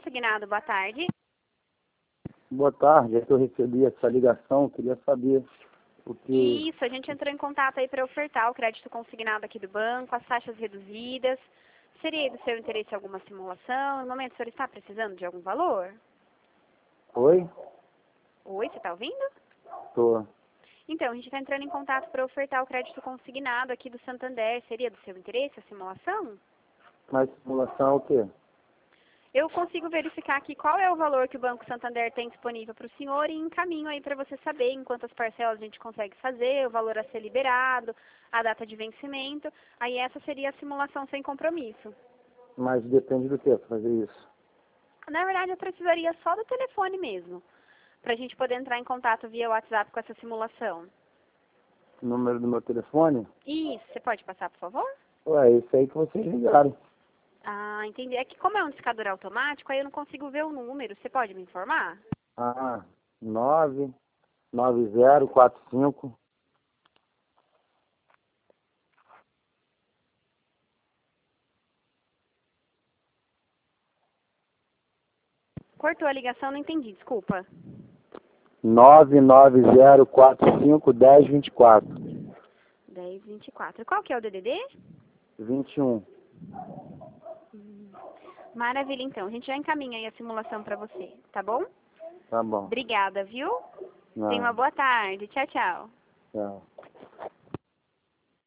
Consignado, boa tarde. Boa tarde, é que eu recebi essa ligação, queria saber o que... Isso, a gente entrou em contato aí para ofertar o crédito consignado aqui do banco, as taxas reduzidas. Seria do seu interesse alguma simulação? No momento, o senhor está precisando de algum valor? Oi? Oi, você está ouvindo? Tô. Então, a gente está entrando em contato para ofertar o crédito consignado aqui do Santander. Seria do seu interesse a simulação? Mas simulação é o quê? Eu consigo verificar aqui qual é o valor que o Banco Santander tem disponível para o senhor e encaminho aí para você saber em quantas parcelas a gente consegue fazer, o valor a ser liberado, a data de vencimento. Aí essa seria a simulação sem compromisso. Mas depende do que fazer isso? Na verdade, eu precisaria só do telefone mesmo, para a gente poder entrar em contato via WhatsApp com essa simulação. O número do meu telefone? Isso, você pode passar, por favor? Ué, esse aí que vocês ligaram. Ah, entendi. É que como é um discador automático, aí eu não consigo ver o número. Você pode me informar? Ah, 99045. Cortou a ligação, não entendi, desculpa. 99045 1024. 1024. Qual que é o DDD? 21. Maravilha, então. A gente já encaminha aí a simulação para você, tá bom? Tá bom. Obrigada, viu? Não, Tenha uma boa tarde. Tchau, tchau. tchau.